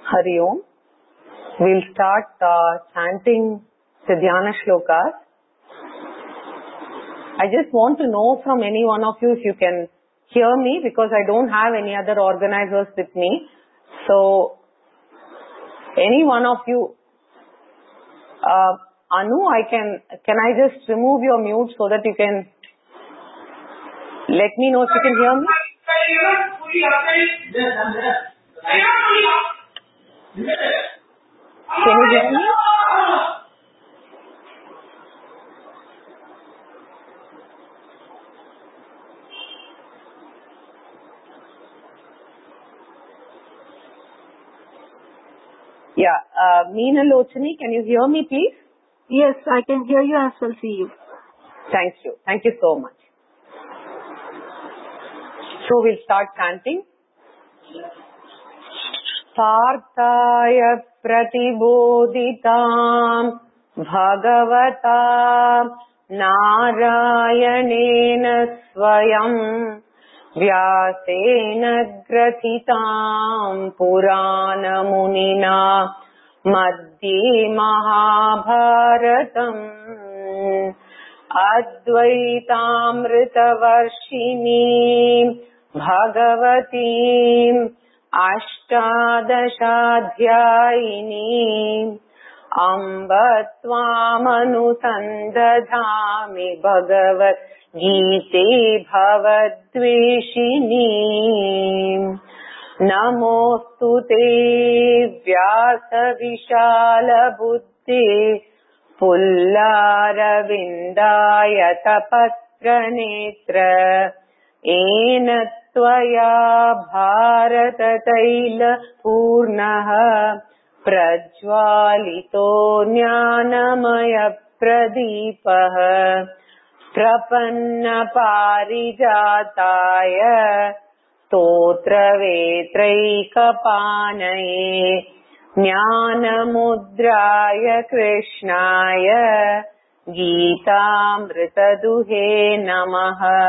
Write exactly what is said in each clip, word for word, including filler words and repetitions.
Hari Om. We'll start uh, chanting the Dhyana Shlokas. I just want to know from any one of you if you can hear me, because I don't have any other organizers with me. So, any one of you, uh, Anu, I can, can I just remove your mute so that you can let me know if you can hear me? Can you hear me? Yeah, uh, Meena Lochani, can you hear me please? Yes, I can hear you as well see you. Thank you. Thank you so much. So we'll start chanting. Partaya pratiboditam bhagavata narayanena swayam vyasena gratitam purana munina madhye mahabharatam advaitamritavarshini bhagavatim Ashtadashadhyayini Amba Tvamanusandadhami Bhagavat Gite Bhavadveshini Namostu Te Vyasa Vishala Buddhe Pullaravindaya Tapatra Netra Ena Tvaya Bharata Taila Purnaha Prajwalito Jnanamaya Pradipaha Prapanna Parijataya Stotra Vetraikapanaye Jnanamudraya Krishnaya Geetamritaduhe Namaha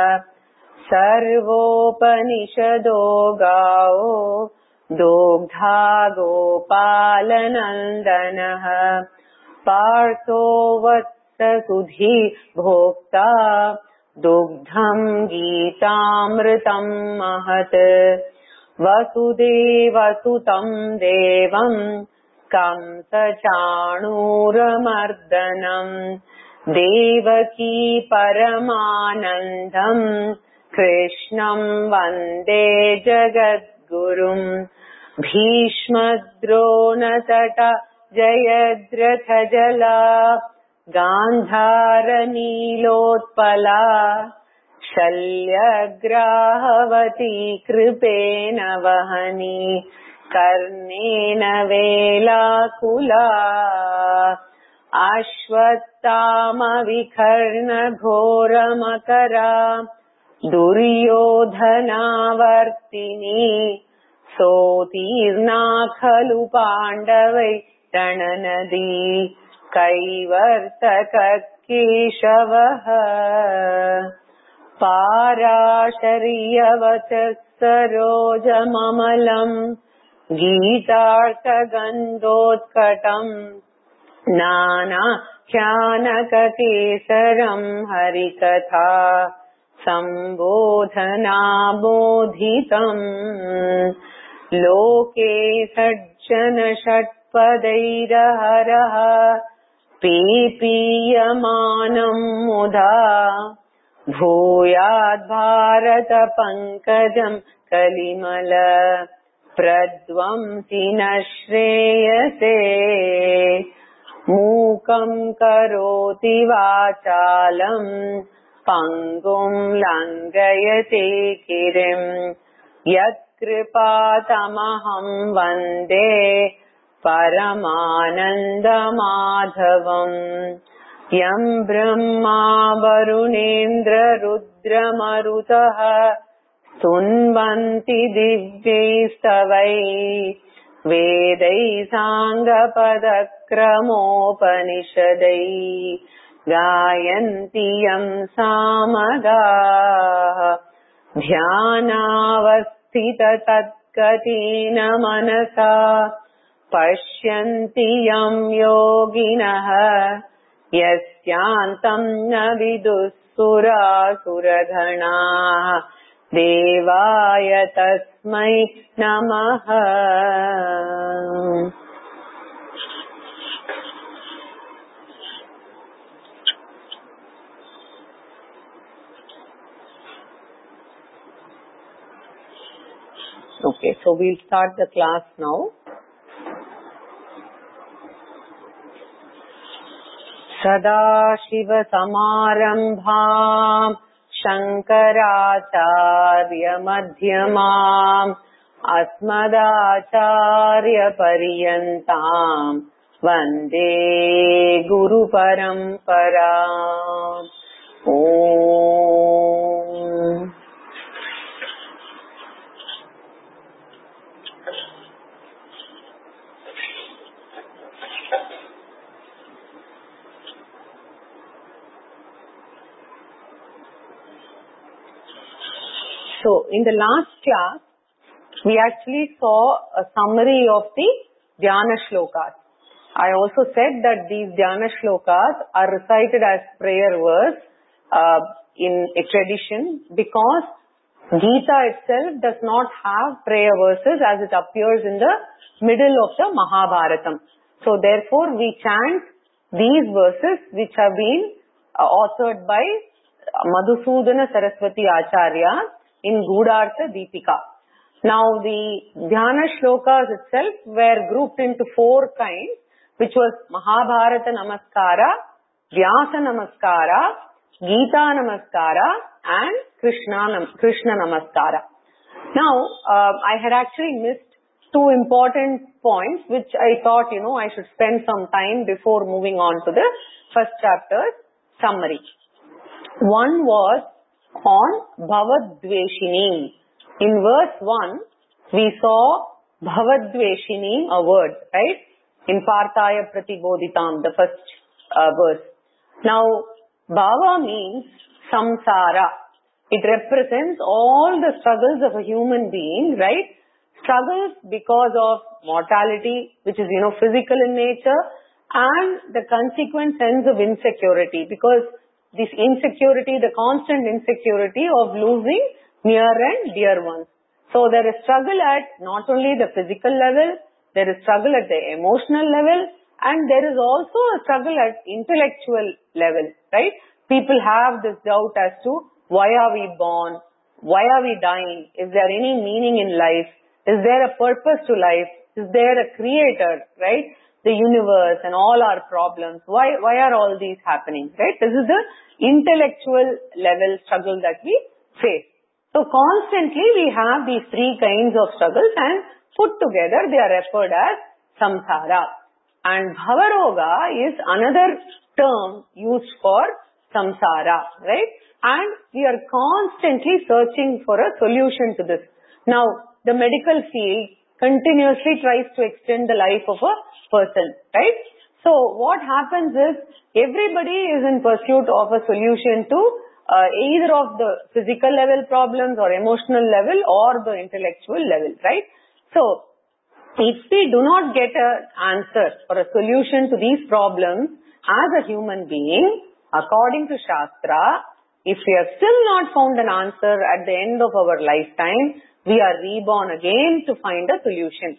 Sarvopanishado Gao Dogdha Gopalanandanaha Partho Vatsa Sudhi Bhokta Dogdham Geetamritam Mahat Vasudeva Sutam Devam Kamsa Chanuramardanam Devaki Paramanandam Krishnam Vande Jagadgurum Bhishma Tata Jayadratha Jala Gandhara Nilotpala Shalyagrahavati Kripena Vahani Karnena Velakula Ashwattama Vikharna Ghora Makara Duryodhanavartini Sotirna Khalu Pandavai Rananadi Kaivartaka Keshavaha Parashariyavachassaroja Mamalam Geetartha Gandhotkatam Nana Kyanaka Kesaram Harikatha Sambodhana bodhitam Loke sajjana shatpadairaharaha Pipiyamanam mudha Bhuyad bharata pankajam kalimala Pradvamsina shreyase Mukam karoti vachalam Pangum langayate kirim Yatkripatamaham vande Paramanandamadhavam Yam brahma varunendra rudra marutaha Sunvanti divyaistavai Vedai sangapadakramopanishadai Gayanti yam samagaha Dhyanavasthita tatkatina manasa पश्यन्ति यं योगिनः यस्यान्तं न विदुःसुरासुरगणाः देवाय तस्मै नमः. Okay, so we'll start the class now. सदाशिवसमारम्भाम् शङ्कराचार्यमध्यमाम् अस्मदाचार्यपर्यन्ताम् वन्दे गुरुपरम्पराम्. ओम्. So, in the last class, we actually saw a summary of the Dhyana Shlokas. I also said that these Dhyana Shlokas are recited as prayer verse uh, in a tradition because Gita itself does not have prayer verses as it appears in the middle of the Mahabharatam. So, therefore, we chant these verses which have been uh, authored by Madhusudana Saraswati Acharya in Gudhartha Deepika. Now the Dhyana Shlokas itself were grouped into four kinds, which was Mahabharata Namaskara, Vyasa Namaskara, Gita Namaskara and Krishna, Krishna Namaskara. Now uh, I had actually missed two important points which I thought, you know, I should spend some time before moving on to the first chapter's summary. One was on Bhavadveshini. In verse one, we saw Bhavadveshini, a word, right? In Partaya Pratibodhitam, the first uh, verse. Now, Bhava means samsara. It represents all the struggles of a human being, right? Struggles because of mortality, which is, you know, physical in nature, and the consequent sense of insecurity, because this insecurity, the constant insecurity of losing near and dear ones. So there is struggle at not only the physical level, there is struggle at the emotional level, and there is also a struggle at intellectual level, right? People have this doubt as to why are we born? Why are we dying? Is there any meaning in life? Is there a purpose to life? Is there a creator, right? The universe and all our problems. Why, why are all these happening, right? This is the intellectual level struggle that we face. So constantly we have these three kinds of struggles and put together they are referred as samsara. And bhavaroga is another term used for samsara, right? And we are constantly searching for a solution to this. Now, the medical field continuously tries to extend the life of a person, right? So what happens is everybody is in pursuit of a solution to uh, either of the physical level problems or emotional level or the intellectual level, right? So if we do not get an answer or a solution to these problems as a human being, according to Shastra, if we have still not found an answer at the end of our lifetime, we are reborn again to find a solution.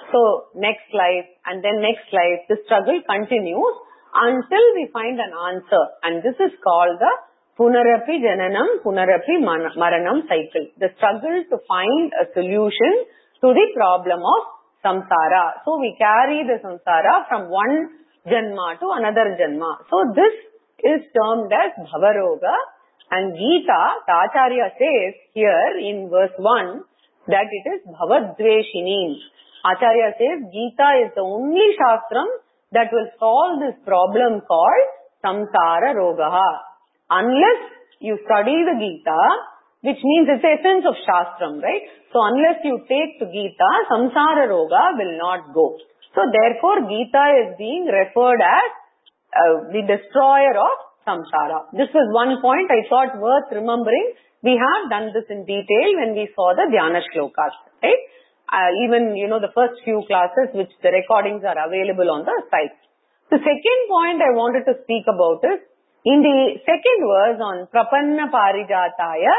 So next life and then next life, the struggle continues until we find an answer. And this is called the Punarapi Jananam, Punarapi Maranam cycle. The struggle to find a solution to the problem of samsara. So we carry the samsara from one janma to another janma. So this is termed as Bhavaroga. And Gita, the Acharya says here in verse one that it is Bhavadveshini. Acharya says Gita is the only Shastram that will solve this problem called Samsara Rogaha. Unless you study the Gita, which means it's the essence of Shastram, right? So unless you take to Gita, Samsara Roga will not go. So therefore Gita is being referred as uh, the destroyer of samsara. This was one point I thought worth remembering. We have done this in detail when we saw the Dhyana Shlokas, right? uh, even, you know, the first few classes, which the recordings are available on the site. The second point I wanted to speak about is, in the second verse on Prapanna Parijataya,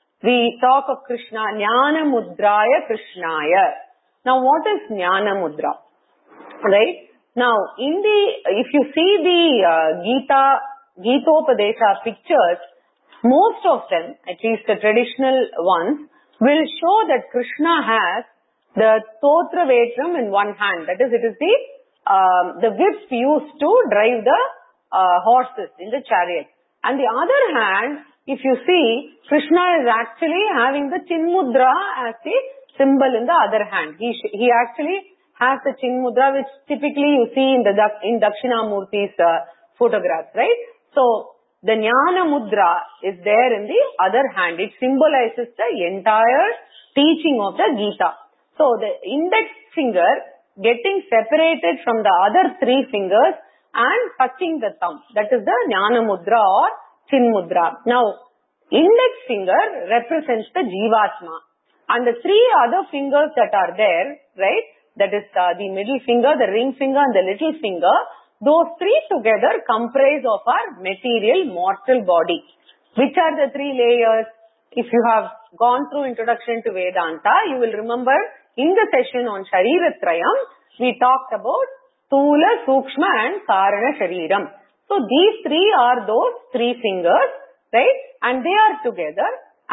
we talk of Krishna, Jnana Mudraya Krishnaya. Now, what is Jnana Mudra? Right? Now, in the, if you see the uh, Gita, Gitopadesha pictures, most of them, at least the traditional ones, will show that Krishna has the Stotra Vetram in one hand. That is, it is the, um, the whips used to drive the uh, horses in the chariot. And the other hand, if you see, Krishna is actually having the Chinmudra as the symbol in the other hand. He, he actually has the Chinmudra, which typically you see in the in Dakshinamurti's uh, photographs, right? So, the Jnana Mudra is there in the other hand. It symbolizes the entire teaching of the Gita. So, the index finger getting separated from the other three fingers and touching the thumb. That is the Jnana Mudra or Chin Mudra. Now, index finger represents the Jivatma. And the three other fingers that are there, right, that is uh, the middle finger, the ring finger and the little finger, those three together comprise of our material mortal body. Which are the three layers? If you have gone through Introduction to Vedanta, you will remember in the session on Shariratrayam, we talked about Stula, Sukshma and Karana Shariram. So these three are those three fingers, right? And they are together,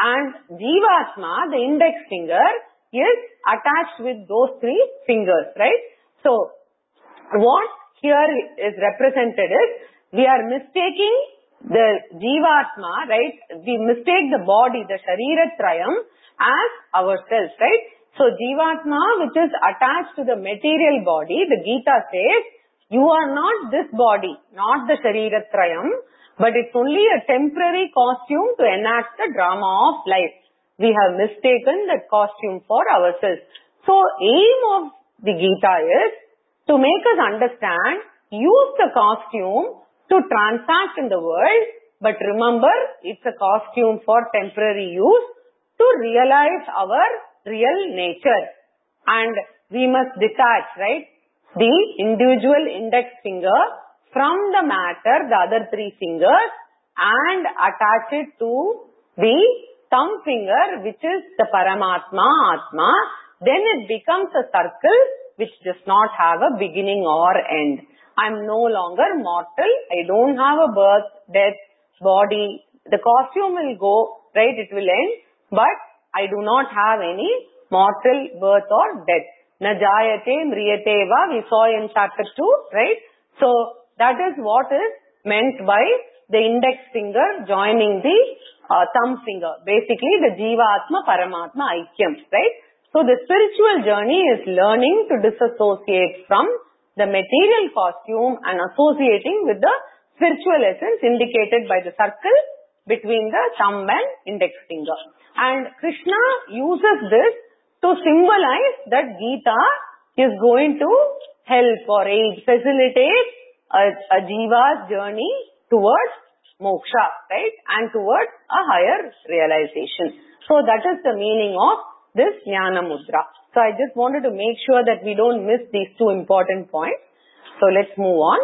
and Jivatma, the index finger, is attached with those three fingers, right? So, what here is represented is, we are mistaking the Jivatma, right? We mistake the body, the Shariratrayam, as ourselves, right? So, Jivatma, which is attached to the material body, the Gita says, you are not this body, not the Shariratrayam, but it's only a temporary costume to enact the drama of life. We have mistaken that costume for ourselves. So, aim of the Gita is to make us understand, use the costume to transact in the world, but remember, it's a costume for temporary use to realize our real nature. And we must detach, right, the individual index finger from the matter, the other three fingers, and attach it to the thumb finger, which is the Paramatma, Atma. Then it becomes a circle which does not have a beginning or end. I am no longer mortal. I don't have a birth, death, body. The costume will go, right? It will end. But I do not have any mortal birth or death. Na jayate mriyate va, we saw in chapter two, right? So, that is what is meant by the index finger joining the uh, thumb finger. Basically, the Jivatma Paramatma Aikyam, right? So, the spiritual journey is learning to disassociate from the material costume and associating with the spiritual essence indicated by the circle between the thumb and index finger. And Krishna uses this to symbolize that Gita is going to help or aid, facilitate a, a jiva's journey towards moksha, right? And towards a higher realization. So that is the meaning of this Jnana Mudra. So I just wanted to make sure that we don't miss these two important points. So let's move on.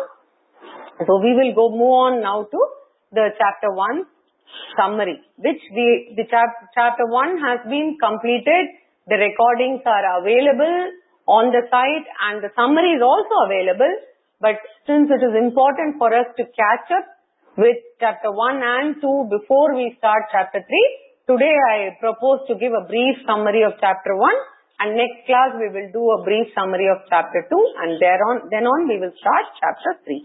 So we will go move on now to the chapter one summary, which we, the chap, chapter one has been completed. The recordings are available on the site and the summary is also available. But since it is important for us to catch up with chapter one and two before we start chapter three, today I propose to give a brief summary of chapter one, and next class we will do a brief summary of chapter two, and thereon, then on we will start chapter three.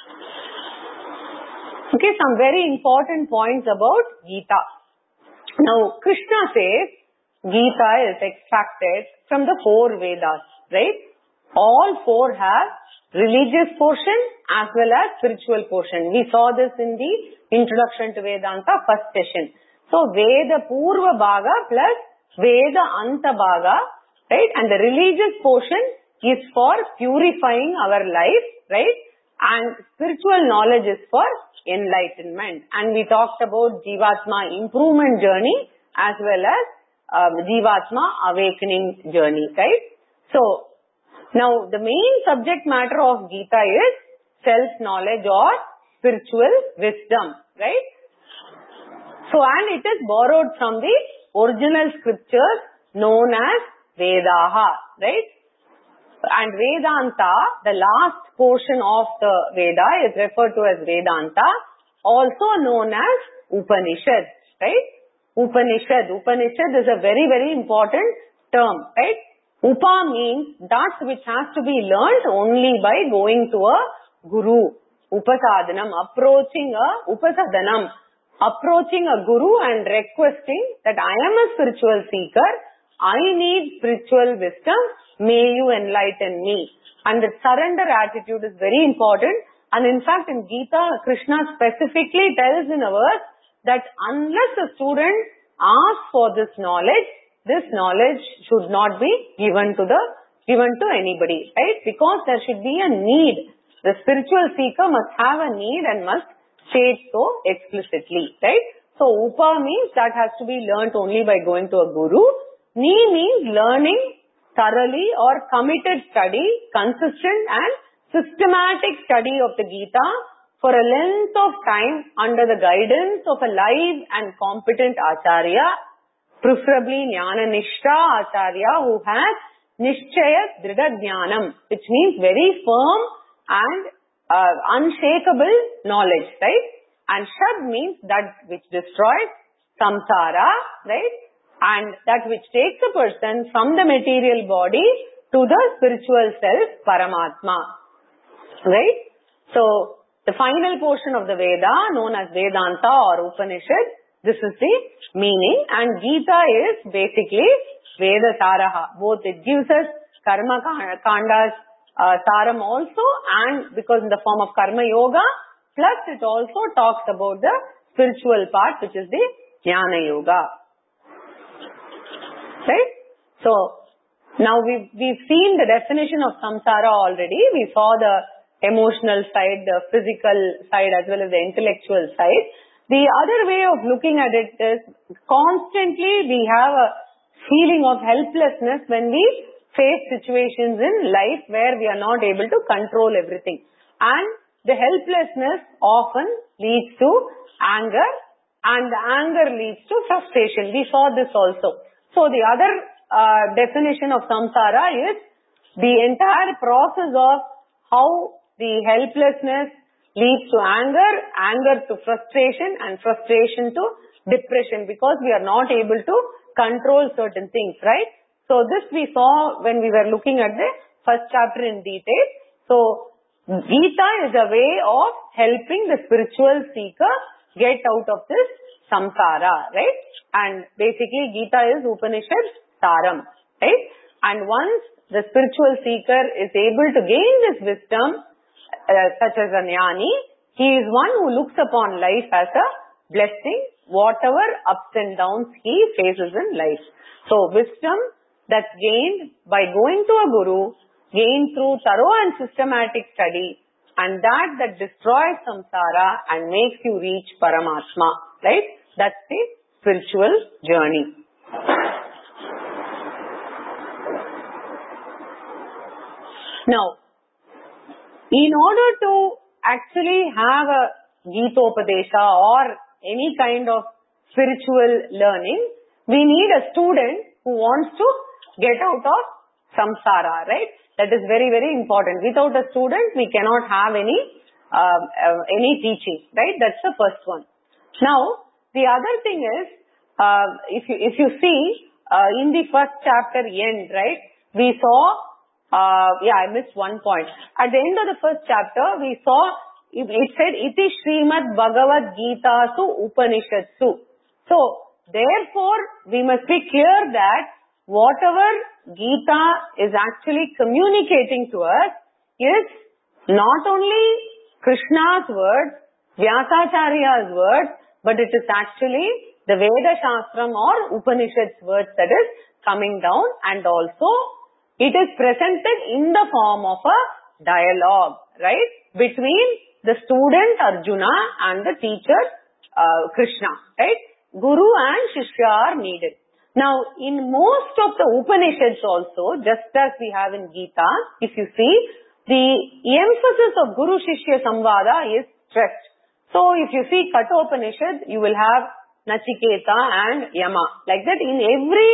Okay, some very important points about Gita. Now, Krishna says Gita is extracted from the four Vedas, right? All four have religious portion as well as spiritual portion. We saw this in the Introduction to Vedanta first session. So, Veda Purva Bhaga plus Veda Anta Bhaga, right? And the religious portion is for purifying our life, right? And spiritual knowledge is for enlightenment. And we talked about Jivatma improvement journey as well as um, Jivatma awakening journey, right? So, now the main subject matter of Gita is self-knowledge or spiritual wisdom, right? So, and it is borrowed from the original scriptures known as Vedaha, right? And Vedanta, the last portion of the Veda is referred to as Vedanta, also known as Upanishad, right? Upanishad. Upanishad is a very, very important term, right? Upa means that which has to be learned only by going to a guru. Upasadhanam, approaching a upasadhanam, approaching a guru and requesting that I am a spiritual seeker, I need spiritual wisdom, may you enlighten me. And the surrender attitude is very important. And in fact, in Gita, Krishna specifically tells in a verse that unless a student asks for this knowledge, this knowledge should not be given to the given to anybody, right? Because there should be a need. The spiritual seeker must have a need and must state so explicitly, right? So, Upa means that has to be learnt only by going to a guru. Ni means learning thoroughly or committed study, consistent and systematic study of the Gita for a length of time under the guidance of a live and competent Acharya, preferably Jnana Nishta Acharya who has Nishchaya Dhrida Jnanam, which means very firm and uh, unshakable knowledge, right? And Shad means that which destroys samsara, right? And that which takes a person from the material body to the spiritual self, Paramatma. Right? So, the final portion of the Veda, known as Vedanta or Upanishad, this is the meaning. And Gita is basically Veda Saraha. Both it gives us Karma Kanda's uh, Saram also, and because in the form of Karma Yoga, plus it also talks about the spiritual part, which is the Jnana Yoga. Right? So, now we've, we've seen the definition of samsara already. We saw the emotional side, the physical side as well as the intellectual side. The other way of looking at it is constantly we have a feeling of helplessness when we face situations in life where we are not able to control everything. And the helplessness often leads to anger, and the anger leads to frustration. We saw this also. So, the other uh, definition of samsara is the entire process of how the helplessness leads to anger, anger to frustration, and frustration to depression, because we are not able to control certain things, right? So, this we saw when we were looking at the first chapter in detail. So, Gita is a way of helping the spiritual seeker get out of this samsara, right? And basically Gita is Upanishad Saram, right? And once the spiritual seeker is able to gain this wisdom, uh, such as a jnani, he is one who looks upon life as a blessing, whatever ups and downs he faces in life. So, wisdom that's gained by going to a guru, gained through thorough and systematic study, and that that destroys samsara and makes you reach Paramatma, right? That's the spiritual journey. Now, in order to actually have a Gitopadesha or any kind of spiritual learning, we need a student who wants to get out of samsara, right? That is very, very important. Without a student, we cannot have any uh, uh, any teaching, right? That's the first one. Now, the other thing is, uh, if you if you see uh, in the first chapter end, right? We saw, uh, yeah, I missed one point. At the end of the first chapter, we saw it, it said Iti Srimad Bhagavad Gita Su Upanishadsu. So, therefore, we must be clear that whatever Gita is actually communicating to us is not only Krishna's words, Vyasacharya's words, but it is actually the Veda Shastram or Upanishad's words that is coming down, and also it is presented in the form of a dialogue, right, between the student Arjuna and the teacher uh, Krishna, right? Guru and Shishya are needed. Now, in most of the Upanishads also, just as we have in Gita, if you see, the emphasis of Guru Shishya Samvada is stressed. So, if you see Kathopanishad, you will have Nachiketa and Yama. Like that, in every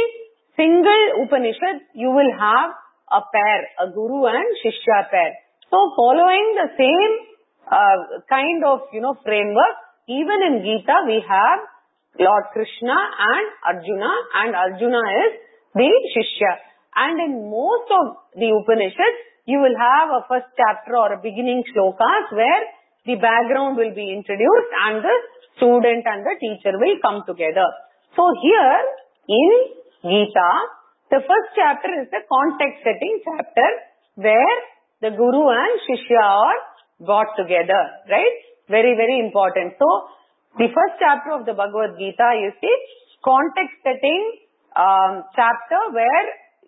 single Upanishad, you will have a pair, a Guru and Shishya pair. So, following the same uh, kind of, you know, framework, even in Gita, we have Lord Krishna and Arjuna, and Arjuna is the Shishya. And in most of the Upanishads, you will have a first chapter or a beginning shlokas where the background will be introduced and the student and the teacher will come together. So here in Gita, the first chapter is the context setting chapter where the Guru and Shishya are brought together, right? Very, very important. So, the first chapter of the Bhagavad Gita is the context setting um, chapter where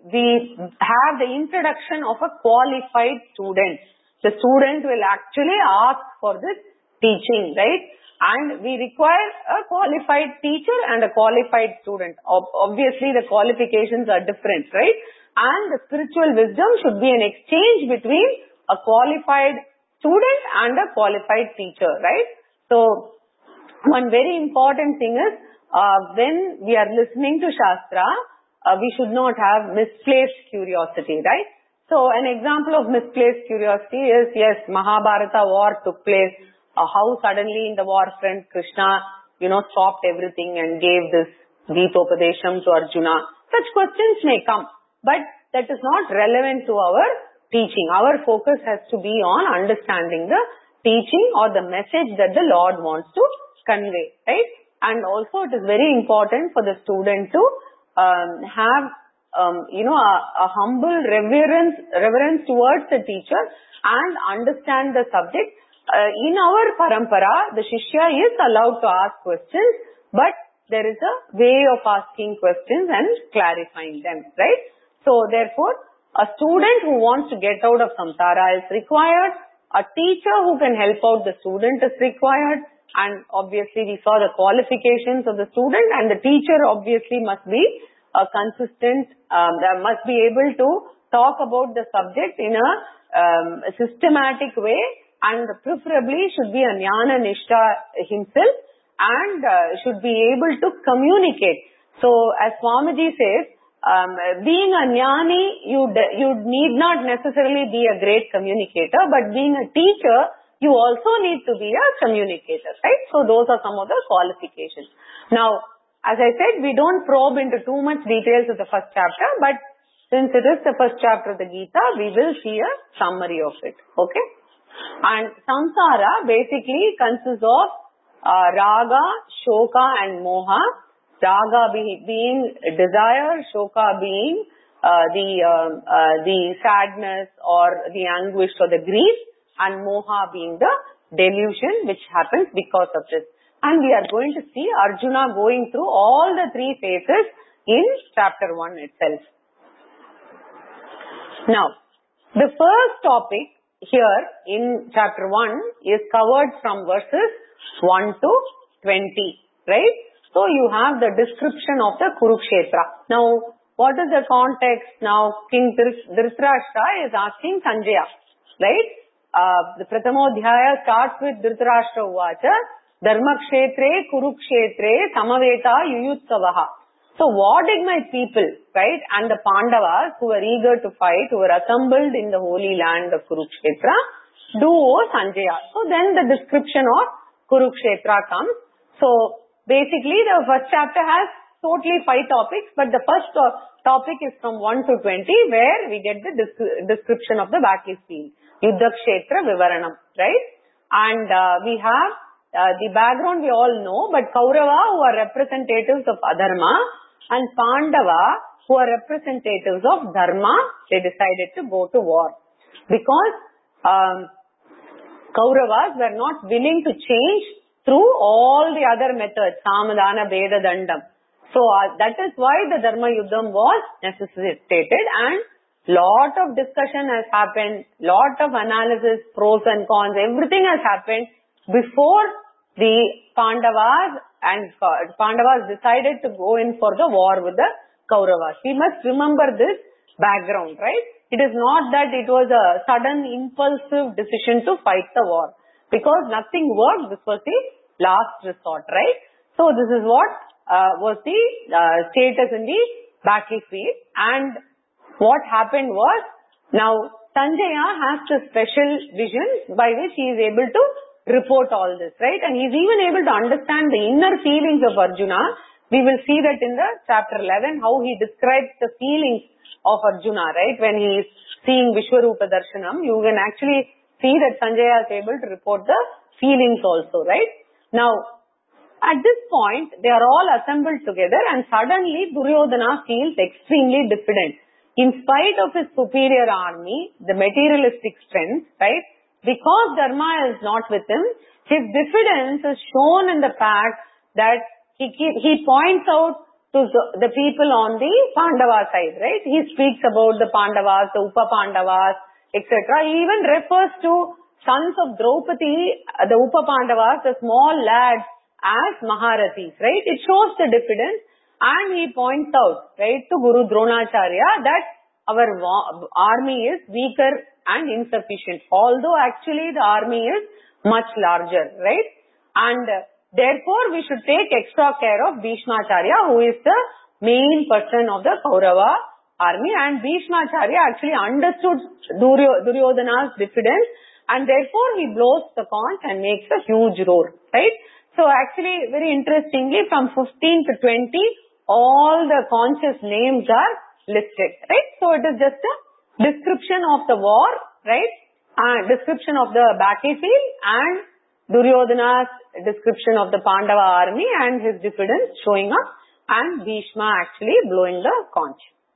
we have the introduction of a qualified student. The student will actually ask for this teaching, right? And we require a qualified teacher and a qualified student. Ob- obviously, the qualifications are different, right? And the spiritual wisdom should be an exchange between a qualified student and a qualified teacher, right? So, one very important thing is, uh, when we are listening to Shastra, uh, we should not have misplaced curiosity, right? So, an example of misplaced curiosity is, yes, Mahabharata war took place. Uh, how suddenly in the war front Krishna, you know, stopped everything and gave this Gitopadesham to Arjuna. Such questions may come, but that is not relevant to our teaching. Our focus has to be on understanding the teaching or the message that the Lord wants to convey, right? And also it is very important for the student to um, have, um, you know, a, a humble reverence, reverence towards the teacher and understand the subject. Uh, in our parampara, the Shishya is allowed to ask questions, but there is a way of asking questions and clarifying them, right? So, therefore, a student who wants to get out of samsara is required, a teacher who can help out the student is required, and obviously we saw the qualifications of the student, and the teacher obviously must be a consistent, um, must be able to talk about the subject in a, um, a systematic way, and preferably should be a jnana nishtha himself and uh, should be able to communicate. So, as Swamiji says, um, being a jnani, you you need not necessarily be a great communicator, but being a teacher, you also need to be a communicator, right? So, those are some of the qualifications. Now, as I said, we don't probe into too much details of the first chapter, but since it is the first chapter of the Gita, we will see a summary of it, okay? And samsara basically consists of uh, raga, shoka and moha. Raga be, being desire, shoka being uh, the uh, uh, the sadness or the anguish or the grief, and moha being the delusion which happens because of this. And we are going to see Arjuna going through all the three phases in chapter one itself. Now, the first topic here in chapter one is covered from verses one to twenty, right? So, you have the description of the Kurukshetra. Now, what is the context? Now, King Dhritarashtra is asking Sanjaya, right? Uh, the Prathamodhyaya starts with Dhritarashtra Uvacha, Dharmakshetre, Kurukshetre, Samaveta, Yuyutsavaha. So, what did my people, right, and the Pandavas who were eager to fight, who were assembled in the holy land of Kurukshetra, do, O Sanjaya? So, then the description of Kurukshetra comes. So, basically, the first chapter has totally five topics, but the first to- topic is from one to twenty, where we get the dis- description of the battlefield, Yuddha Kshetra Vivaranam, right? And uh, we have uh, the background we all know, but Kaurava, who are representatives of Adharma, and Pandava, who are representatives of Dharma, they decided to go to war. Because um, Kauravas were not willing to change through all the other methods, Samadana, Veda, Dandam. So, uh, that is why the Dharma Yuddham was necessitated, and lot of discussion has happened, lot of analysis, pros and cons, everything has happened before the Pandavas and Pandavas decided to go in for the war with the Kauravas. We must remember this background, right? It is not that it was a sudden impulsive decision to fight the war. Because nothing worked, this was the last resort, right? So this is what uh, was the uh, status in the battlefield. And what happened was, now Sanjaya has the special vision by which he is able to report all this, right? And he is even able to understand the inner feelings of Arjuna. We will see that in the chapter eleven, how he describes the feelings of Arjuna, right? When he is seeing Vishwarupa Darshanam, you can actually see that Sanjaya is able to report the feelings also, right? Now, at this point, they are all assembled together and suddenly Duryodhana feels extremely diffident. In spite of his superior army, the materialistic strength, right? Because Dharma is not with him, his diffidence is shown in the fact that he he points out to the people on the Pandava side, right? He speaks about the Pandavas, the Upa Pandavas, et cetera. He even refers to sons of Draupadi, the Upa Pandavas, the small lads, as Maharathis, right? It shows the diffidence. And he points out, right, to Guru Dronacharya that our army is weaker and insufficient. Although actually the army is much larger, right? And therefore we should take extra care of Bhishmacharya, who is the main person of the Kaurava army. And Bhishmacharya actually understood Duryodhana's diffidence, and therefore he blows the conch and makes a huge roar, right? So actually, very interestingly, from fifteen to twenty, all the conch's names are listed, right? So it is just a description of the war, right? Uh, description of the battlefield and Duryodhana's description of the Pandava army and his diffidence showing up, and Bhishma actually blowing the conch.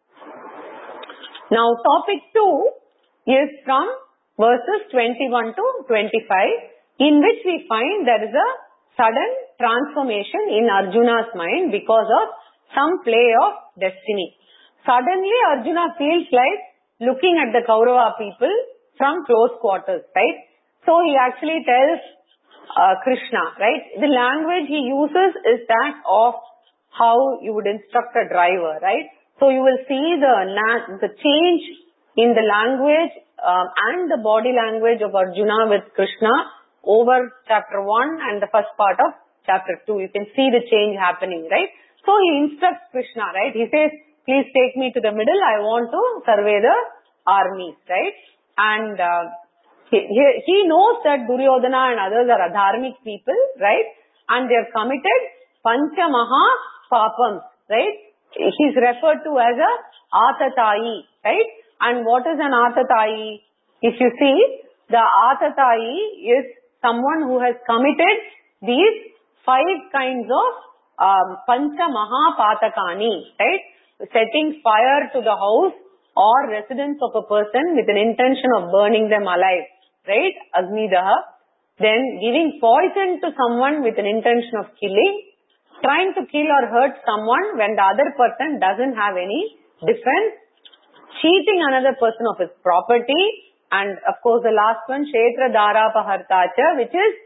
Now topic two is from verses twenty-one to twenty-five, in which we find there is a sudden transformation in Arjuna's mind because of some play of destiny. Suddenly Arjuna feels like looking at the Kaurava people from close quarters, right? So he actually tells uh, Krishna, right? The language he uses is that of how you would instruct a driver, right? So you will see the, the change in the language um, and the body language of Arjuna with Krishna over chapter one and the first part of chapter two. You can see the change happening, right? So he instructs Krishna, right? He says, please take me to the middle. I want to survey the armies, right? And uh, he, he, he knows that Duryodhana and others are adharmic people, right? And they have committed Pancha Maha Papams, right? He's referred to as a Atatayi, right? And what is an Atatayi? If you see, the Atatayi is someone who has committed these five kinds of um, Pancha Maha Patakani, right? Setting fire to the house or residence of a person with an intention of burning them alive, right? Agnidaha. Then giving poison to someone with an intention of killing, trying to kill or hurt someone when the other person doesn't have any defense, cheating another person of his property, and of course the last one, Kshetra Dara Pahartacha, which is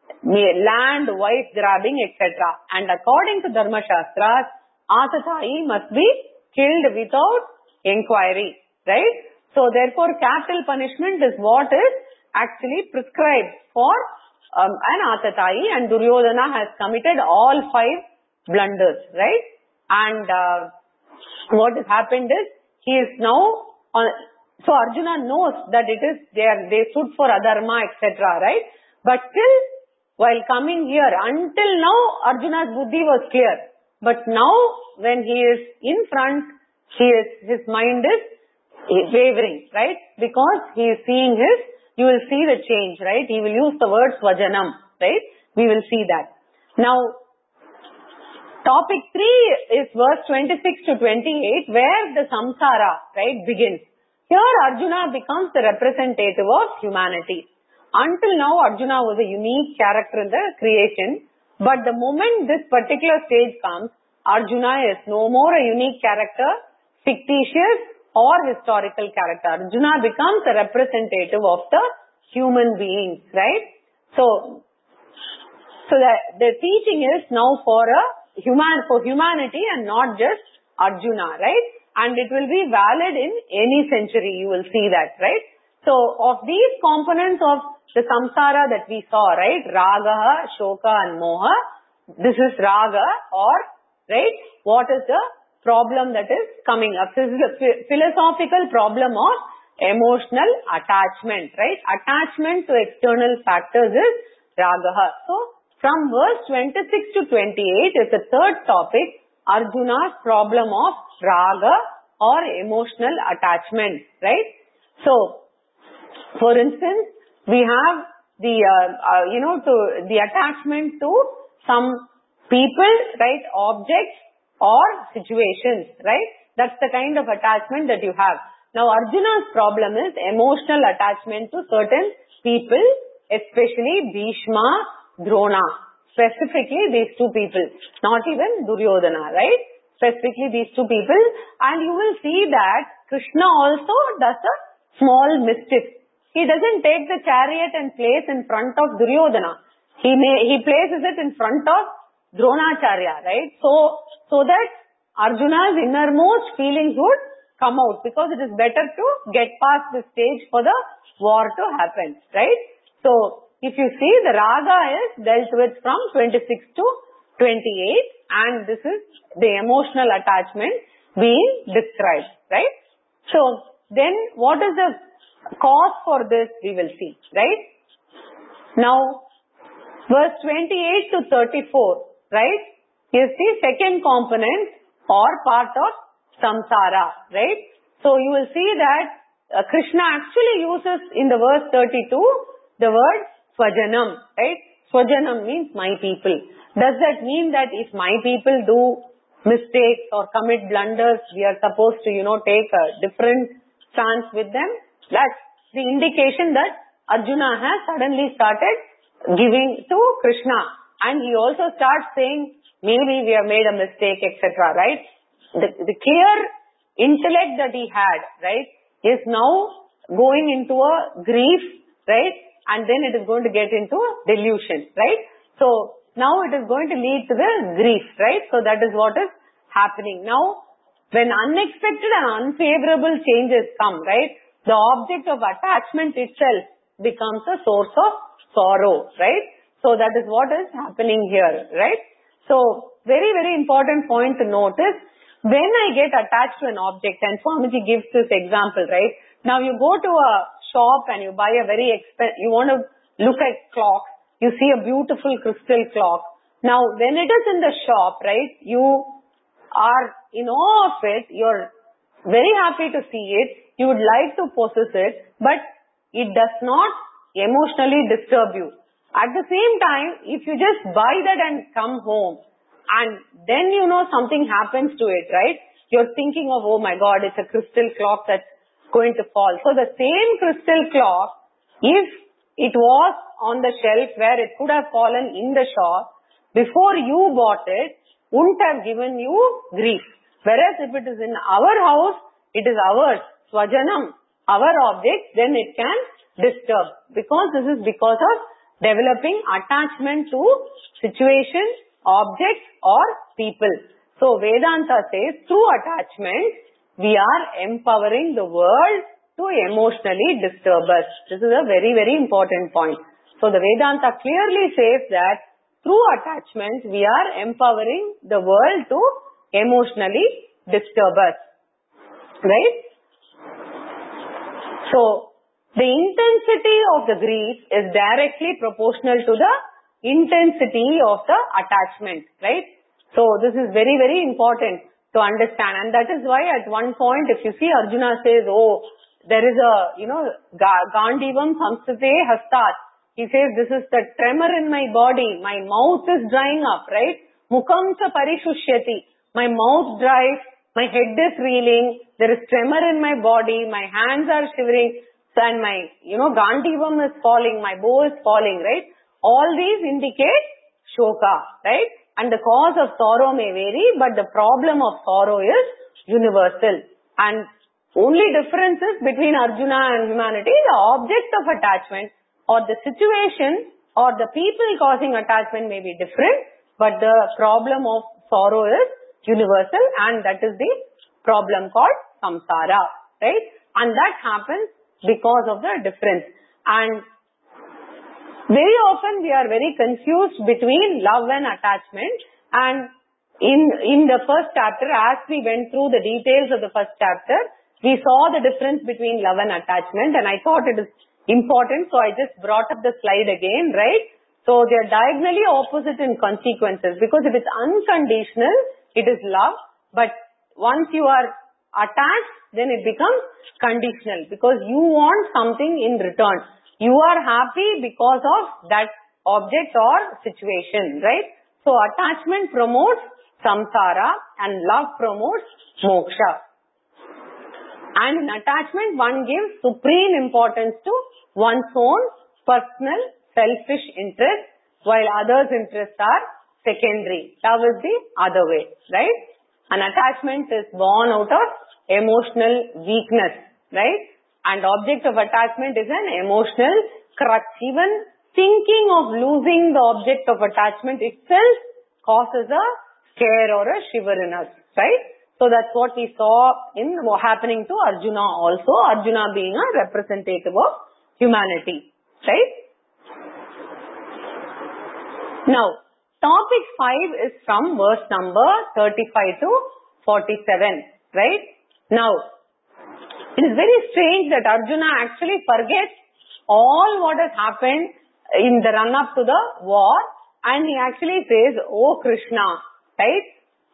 land, wife grabbing, et cetera. And according to Dharma Shastras, Atatayi must be killed without inquiry, right? So therefore capital punishment is what is actually prescribed for um, an Atatayi, and Duryodhana has committed all five blunders, right? And uh, what has happened is, he is now on, so Arjuna knows that it is, they are, they stood for adharma, et cetera, right? But still, while coming here, until now, Arjuna's buddhi was clear. But now, when he is in front, he is, his mind is wavering, right? Because he is seeing his, you will see the change, right? He will use the word swajanam, right? We will see that. Now, topic three is verse twenty-six to twenty-eight, where the samsara, right, begins. Here Arjuna becomes the representative of humanity. Until now, Arjuna was a unique character in the creation, but the moment this particular stage comes, Arjuna is no more a unique character, fictitious or historical character. Arjuna becomes a representative of the human beings, right? So, So the, the teaching is now for a human, for humanity and not just Arjuna, right? And it will be valid in any century, you will see that, right? So of these components of the samsara that we saw, right? Raga, Shoka and Moha. This is Raga, or, right? What is the problem that is coming up? This is the philosophical problem of emotional attachment, right? Attachment to external factors is Raga. So from verse twenty-six to twenty-eight is the third topic, Arjuna's problem of Raga or emotional attachment, right? So, for instance, we have the, uh, uh, you know, to, the attachment to some people, right, objects or situations, right? That's the kind of attachment that you have. Now, Arjuna's problem is emotional attachment to certain people, especially Bhishma, Drona. Specifically these two people, not even Duryodhana, right? Specifically these two people. And you will see that Krishna also does a small mischief. He doesn't take the chariot and place in front of Duryodhana. He may, he places it in front of Dronacharya, right? So, so that Arjuna's innermost feelings would come out, because it is better to get past the stage for the war to happen, right? So, if you see, the Raga is dealt with from twenty-six to twenty-eight, and this is the emotional attachment being described, right? So, then what is the cause for this, we will see, right? Now, verse twenty-eight to thirty-four, right, is the second component or part of samsara, right? So, you will see that uh, Krishna actually uses in the verse thirty-two the word Swajanam, right? Swajanam means my people. Does that mean that if my people do mistakes or commit blunders, we are supposed to, you know, take a different stance with them? That's the indication that Arjuna has suddenly started giving to Krishna. And he also starts saying, maybe we have made a mistake, et cetera, right? The, the clear intellect that he had, right, is now going into a grief, right? And then it is going to get into delusion, right? So, now it is going to lead to the grief, right? So, that is what is happening. Now, when unexpected and unfavorable changes come, right, the object of attachment itself becomes a source of sorrow, right? So, that is what is happening here, right? So, very, very important point to note is, when I get attached to an object, and Swamiji gives this example, right? Now, you go to a shop and you buy a very expensive, you want to look at clock, you see a beautiful crystal clock. Now, when it is in the shop, right, you are in awe of it, you're very happy to see it, you would like to possess it, but it does not emotionally disturb you. At the same time, if you just buy that and come home, and then you know something happens to it, right, you're thinking of, oh my God, it's a crystal clock that's going to fall. So the same crystal clock, if it was on the shelf where it could have fallen in the shop, before you bought it, wouldn't have given you grief. Whereas if it is in our house, it is ours, Swajanam, our object, then it can disturb. Because this is because of developing attachment to situation, objects or people. So Vedanta says, through attachment, we are empowering the world to emotionally disturb us. This is a very, very important point. So the Vedanta clearly says that through attachment, we are empowering the world to emotionally disturb us. Right? So, the intensity of the grief is directly proportional to the intensity of the attachment. Right? So, this is very, very important to understand. And that is why at one point, if you see Arjuna says, oh, there is a, you know, Gandivam Samstate Hastat. He says, this is the tremor in my body. My mouth is drying up, right? Mukam cha parishusyati. My mouth dries. My head is reeling. There is tremor in my body. My hands are shivering. And my, you know, Gandivam is falling. My bow is falling, right? All these indicate shoka, right? And the cause of sorrow may vary, but the problem of sorrow is universal. And only difference is between Arjuna and humanity, the object of attachment or the situation or the people causing attachment may be different, but the problem of sorrow is universal, and that is the problem called samsara, right? And that happens because of the difference. And very often we are very confused between love and attachment, and in, in the first chapter, as we went through the details of the first chapter, we saw the difference between love and attachment, and I thought it is important, so I just brought up the slide again, right? So they are diagonally opposite in consequences, because if it's unconditional, it is love, but once you are attached, then it becomes conditional, because you want something in return. You are happy because of that object or situation, right? So attachment promotes samsara and love promotes moksha. And in attachment, one gives supreme importance to one's own personal selfish interest, while others' interests are secondary. Love is the other way, right? An attachment is born out of emotional weakness, right? And object of attachment is an emotional crutch. Even thinking of losing the object of attachment itself causes a scare or a shiver in us, right? So that's what we saw in happening to Arjuna also, Arjuna being a representative of humanity, right? Now, topic five is from verse number thirty-five to forty-seven, right? Now, it is very strange that Arjuna actually forgets all what has happened in the run-up to the war, and he actually says, "Oh Krishna," right?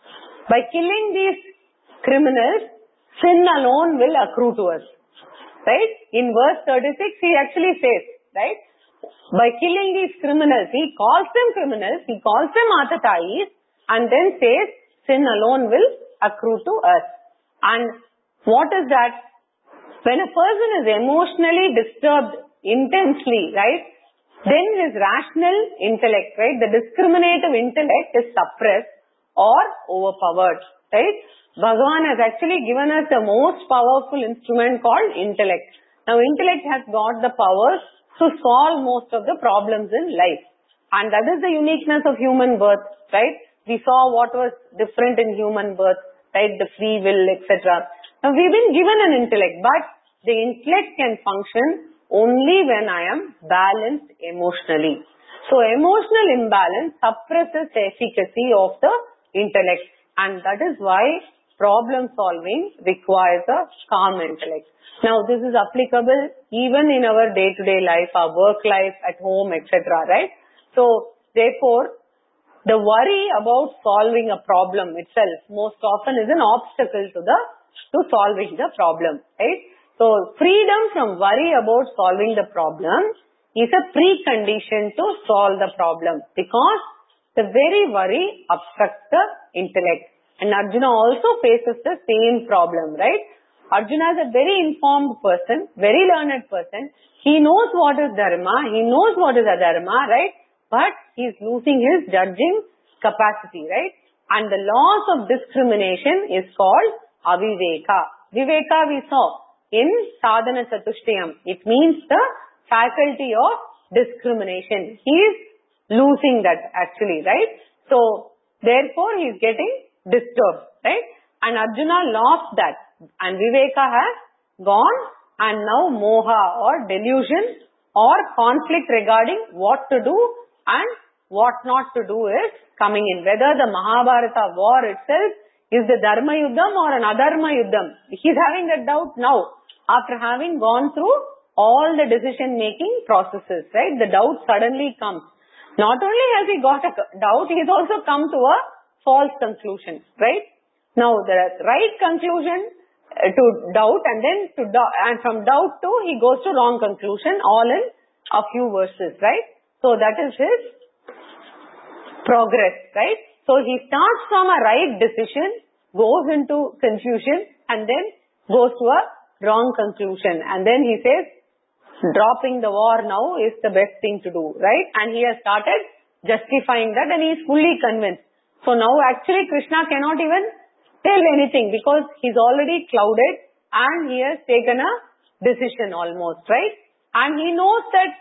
By killing these criminals, sin alone will accrue to us, right? In verse thirty-six, he actually says, right? By killing these criminals, he calls them criminals, he calls them atatais, and then says, sin alone will accrue to us. And what is that? When a person is emotionally disturbed intensely, right, then his rational intellect, right, the discriminative intellect is suppressed or overpowered, right? Bhagavan has actually given us the most powerful instrument called intellect. Now, intellect has got the powers to solve most of the problems in life. And that is the uniqueness of human birth, right? We saw what was different in human birth, right? The free will, et cetera. Now, we've been given an intellect, but the intellect can function only when I am balanced emotionally. So, emotional imbalance suppresses the efficacy of the intellect, and that is why problem solving requires a calm intellect. Now, this is applicable even in our day-to-day life, our work life, at home, et cetera, right? So, therefore, the worry about solving a problem itself most often is an obstacle to the to solving the problem, right? So, freedom from worry about solving the problem is a precondition to solve the problem, because the very worry obstructs the intellect. And Arjuna also faces the same problem, right? Arjuna is a very informed person, very learned person. He knows what is dharma, he knows what is adharma, right? But he is losing his judging capacity, right? And the loss of discrimination is called aviveka. Viveka we saw in sadhana chatushtayam. It means the faculty of discrimination. He is losing that actually, right? So, therefore he is getting disturbed, right? And Arjuna lost that. And Viveka has gone, and now moha or delusion or conflict regarding what to do and what not to do is coming in. Whether the Mahabharata war itself is the dharma yuddham or an adharma yuddham. He is having that doubt now after having gone through all the decision making processes, right? The doubt suddenly comes. Not only has he got a doubt, he has also come to a false conclusion, right? Now, the right conclusion to doubt, and then to doubt, and from doubt to he goes to wrong conclusion, all in a few verses, right? So that is his progress, right? So he starts from a right decision, goes into confusion, and then goes to a wrong conclusion. And then he says, dropping the war now is the best thing to do, right? And he has started justifying that, and he is fully convinced. So now actually Krishna cannot even tell anything, because he's already clouded and he has taken a decision almost, right? And he knows that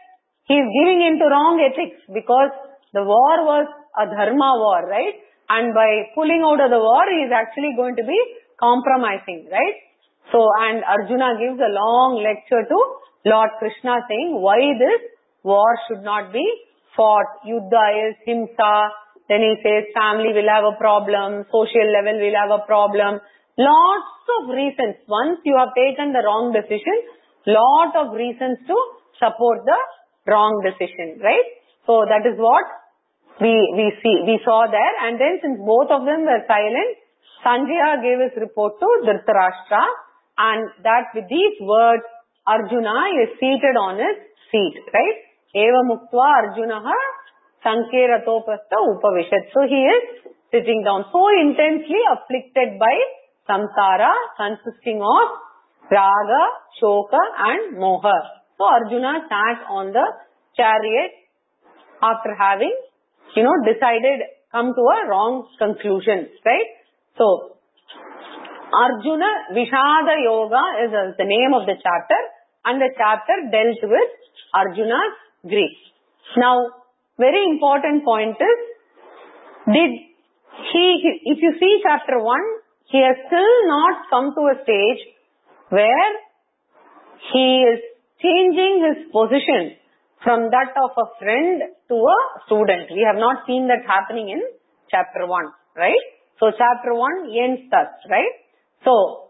he is giving into wrong ethics because the war was a dharma war, right? And by pulling out of the war, he is actually going to be compromising, right? So, and Arjuna gives a long lecture to Lord Krishna saying why this war should not be fought. Yuddha is himsa. Then he says family will have a problem, social level will have a problem. Lots of reasons. Once you have taken the wrong decision, lot of reasons to support the wrong decision, right? So that is what we we see we saw there. And then since both of them were silent, Sanjaya gave his report to Dhritarashtra, and that with these words, Arjuna is seated on his seat, right? Eva muktva Arjunaha sankeratopastha upavishat. So he is sitting down, so intensely afflicted by samsara, consisting of raga, shoka and moha. So Arjuna sat on the chariot after having, you know, decided, come to a wrong conclusion, right? So Arjuna Vishada Yoga is the name of the chapter, and the chapter dealt with Arjuna's grief. Now, very important point is, did he, if you see chapter one, he has still not come to a stage where he is changing his position from that of a friend to a student. We have not seen that happening in chapter one, right? So chapter one ends thus, right? So,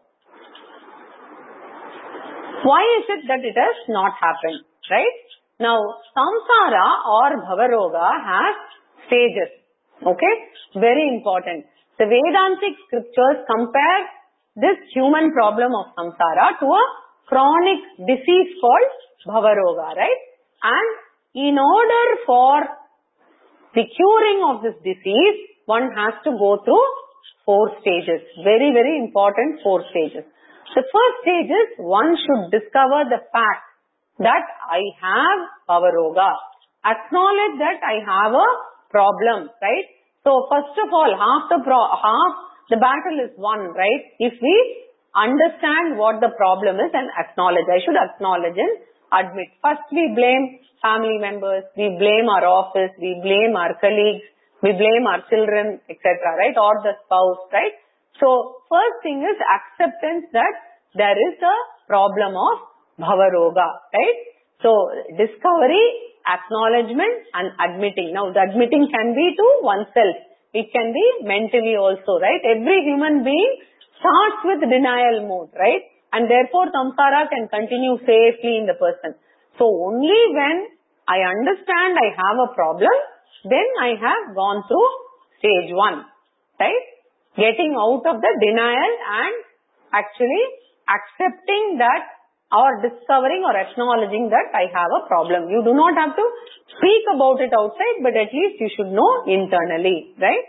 why is it that it has not happened, right? Now, samsara or bhavaroga has stages, okay? Very important. The Vedantic scriptures compare this human problem of samsara to a chronic disease called bhavaroga, right? And in order for the curing of this disease, one has to go through four stages. Very, very important four stages. The first stage is one should discover the fact that I have bhavaroga. Acknowledge that I have a problem, right? So first of all, half the pro half the battle is won, right? If we understand what the problem is and acknowledge. I should acknowledge and admit. First we blame family members, we blame our office, we blame our colleagues, we blame our children, et cetera, right? Or the spouse, right? So first thing is acceptance that there is a problem of bhavaroga, right? So discovery, acknowledgement and admitting. Now the admitting can be to oneself. It can be mentally also, right? Every human being starts with denial mode, right? And therefore samsara can continue safely in the person. So only when I understand I have a problem, then I have gone through stage one, right? Getting out of the denial and actually accepting that or discovering or acknowledging that I have a problem. You do not have to speak about it outside, but at least you should know internally, right?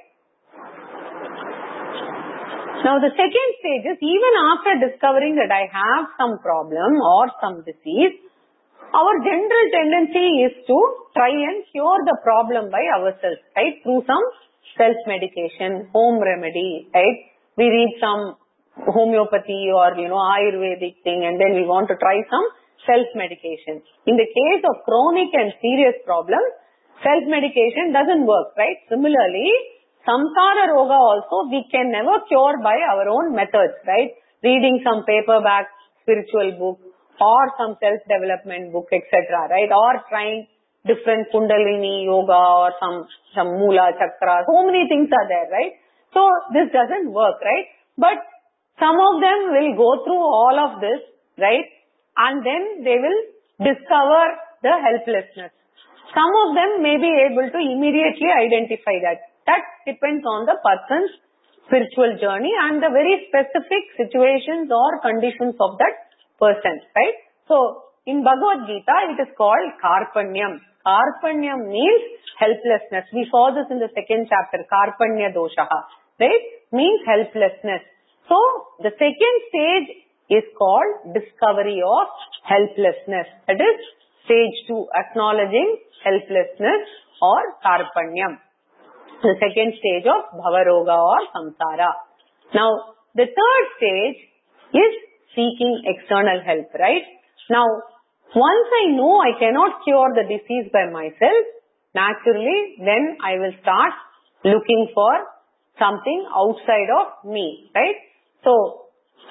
Now the second stage is, even after discovering that I have some problem or some disease, our general tendency is to try and cure the problem by ourselves, right? Through some self-medication, home remedy, right? We read some homeopathy or, you know, Ayurvedic thing, and then we want to try some self-medication. In the case of chronic and serious problems, self-medication doesn't work, right? Similarly, samsara roga also we can never cure by our own methods, right? Reading some paperback spiritual book or some self-development book, et cetera, right? Or trying different kundalini yoga or some, some mula chakra. So many things are there, right? So this doesn't work, right? But some of them will go through all of this, right? And then they will discover the helplessness. Some of them may be able to immediately identify that. That depends on the person's spiritual journey and the very specific situations or conditions of that person, right? So, in Bhagavad Gita, it is called Karpanyam. Karpanyam means helplessness. We saw this in the second chapter, Karpanya doshaha, right? Means helplessness. So, the second stage is called discovery of helplessness. That is stage two, acknowledging helplessness or Karpanyam. The second stage of Bhavaroga or Samsara. Now, the third stage is seeking external help, right? Now, Once I know I cannot cure the disease by myself, naturally, then I will start looking for something outside of me, right? So,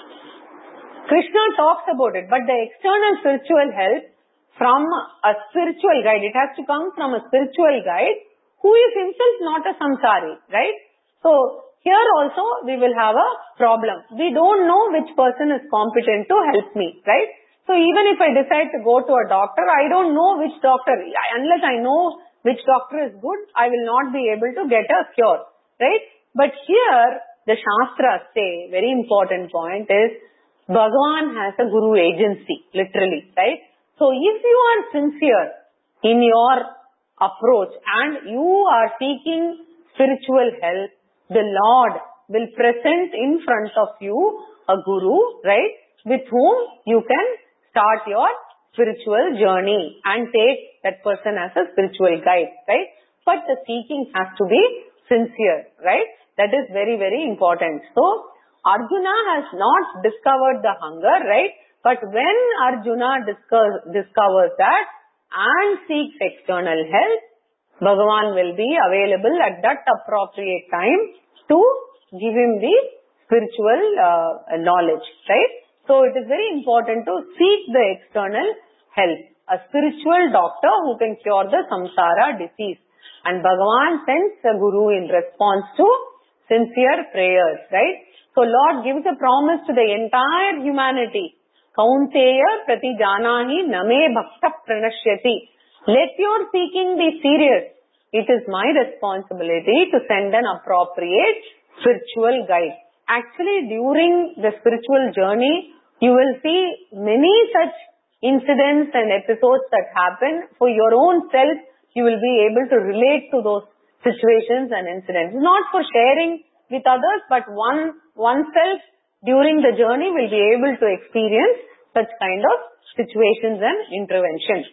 Krishna talks about it, but the external spiritual help from a spiritual guide, it has to come from a spiritual guide who is himself not a samsari, right? So, here also we will have a problem. We don't know which person is competent to help me, right? So even if I decide to go to a doctor, I don't know which doctor, unless I know which doctor is good, I will not be able to get a cure, right? But here, the Shastras say, very important point is, Bhagavan has a Guru agency, literally, right? So if you are sincere in your approach and you are seeking spiritual help, the Lord will present in front of you a Guru, right, with whom you can start your spiritual journey and take that person as a spiritual guide, right? But the seeking has to be sincere, right? That is very, very important. So, Arjuna has not discovered the hunger, right? But when Arjuna discuss, discovers that and seeks external help, Bhagavan will be available at that appropriate time to give him the spiritual uh, knowledge, right? So, it is very important to seek the external help. A spiritual doctor who can cure the samsara disease. And Bhagavan sends a guru in response to sincere prayers, right? So, Lord gives a promise to the entire humanity. Kaunteya prati janahi name bhakta pranashyati. Let your seeking be serious. It is my responsibility to send an appropriate spiritual guide. Actually, during the spiritual journey, you will see many such incidents and episodes that happen. For your own self, you will be able to relate to those situations and incidents. Not for sharing with others, but one oneself during the journey will be able to experience such kind of situations and interventions.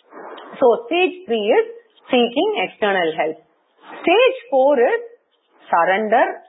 So, stage three is seeking external help. Stage four is surrender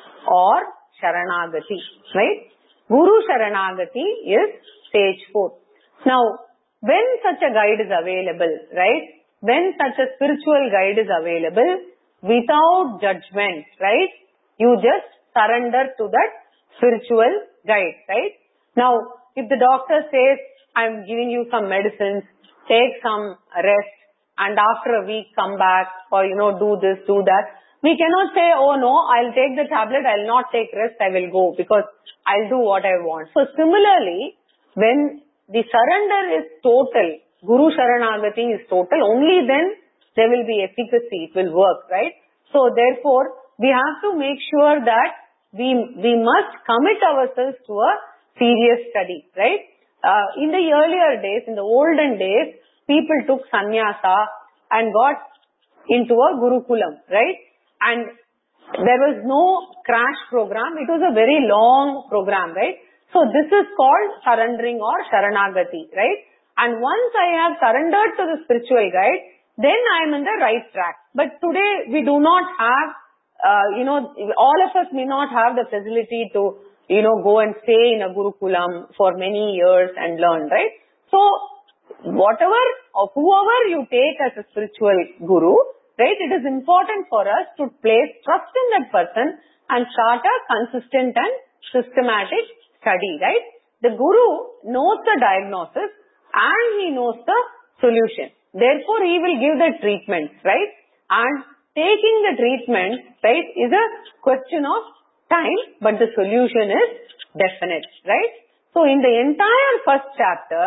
or Sharanagati, right? Guru Sharanagati is stage four. Now, when such a guide is available, right? When such a spiritual guide is available, without judgment, right? You just surrender to that spiritual guide, right? Now, if the doctor says, I'm giving you some medicines, take some rest, and after a week come back, or, you know, do this, do that. We cannot say, oh no, I'll take the tablet, I'll not take rest, I will go, because I'll do what I want. So similarly, when the surrender is total, Guru Sharanagati is total, only then there will be efficacy, it will work, right? So therefore, we have to make sure that we, we must commit ourselves to a serious study, right? Uh, in the earlier days, in the olden days, people took sannyasa and got into a Gurukulam, right? And there was no crash program. It was a very long program, right? So this is called surrendering or Sharanagati, right? And once I have surrendered to the spiritual guide, then I am in the right track. But today we do not have, uh, you know, all of us may not have the facility to, you know, go and stay in a Gurukulam for many years and learn, right? So whatever or whoever you take as a spiritual guru, right, it is important for us to place trust in that person and start a consistent and systematic study, right? The guru knows the diagnosis and he knows the solution. Therefore, he will give the treatment, right? And taking the treatment, right, is a question of time, but the solution is definite, right? So, in the entire first chapter,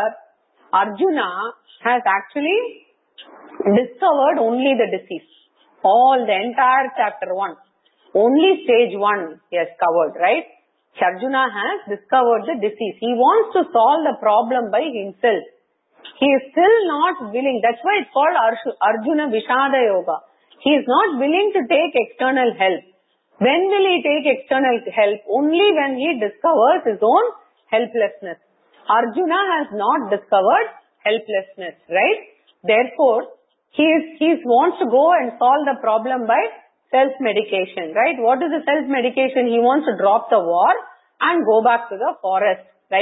Arjuna has actually discovered only the disease. All the entire chapter one. Only stage one he has covered, right? Arjuna has discovered the disease. He wants to solve the problem by himself. He is still not willing. That's why it's called Arjuna Vishada Yoga. He is not willing to take external help. When will he take external help? Only when he discovers his own helplessness. Arjuna has not discovered helplessness, right? Therefore, he is, he wants to go and solve the problem by self-medication, right? What is the self-medication? He wants to drop the war and go back to the forest, right?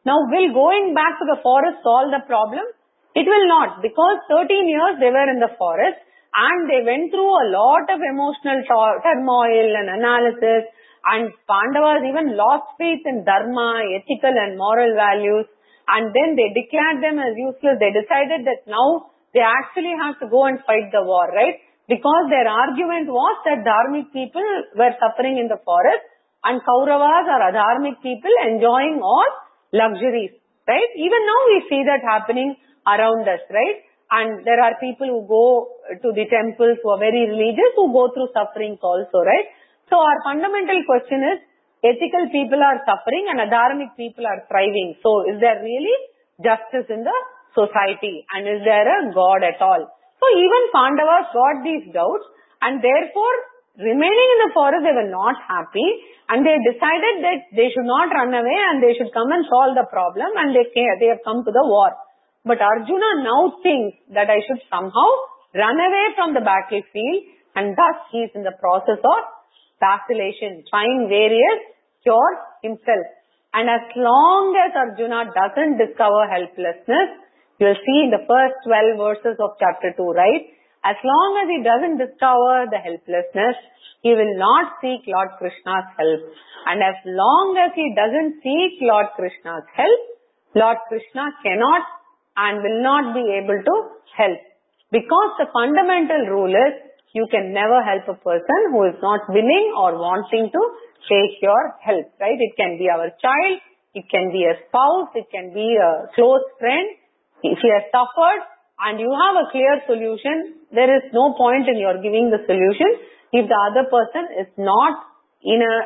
Now, will going back to the forest solve the problem? It will not, because thirteen years they were in the forest and they went through a lot of emotional turmoil and analysis, and Pandavas even lost faith in dharma, ethical and moral values, and then they declared them as useless. They decided that now they actually have to go and fight the war, right? Because their argument was that dharmic people were suffering in the forest and Kauravas are adharmic people enjoying all luxuries, right? Even now we see that happening around us, right? And there are people who go to the temples who are very religious who go through sufferings also, right? So our fundamental question is, ethical people are suffering and adharmic people are thriving. So is there really justice in the society, and is there a God at all? So even Pandavas got these doubts, and therefore remaining in the forest they were not happy, and they decided that they should not run away and they should come and solve the problem, and they came, they have come to the war. But Arjuna now thinks that I should somehow run away from the battlefield, and thus he is in the process of vacillation, trying various cures himself. And as long as Arjuna doesn't discover helplessness, you will see in the first twelve verses of chapter two, right? As long as he doesn't discover the helplessness, he will not seek Lord Krishna's help. And as long as he doesn't seek Lord Krishna's help, Lord Krishna cannot and will not be able to help. Because the fundamental rule is, you can never help a person who is not willing or wanting to take your help, right? It can be our child, it can be a spouse, it can be a close friend. If he has suffered and you have a clear solution, there is no point in your giving the solution if the other person is not in a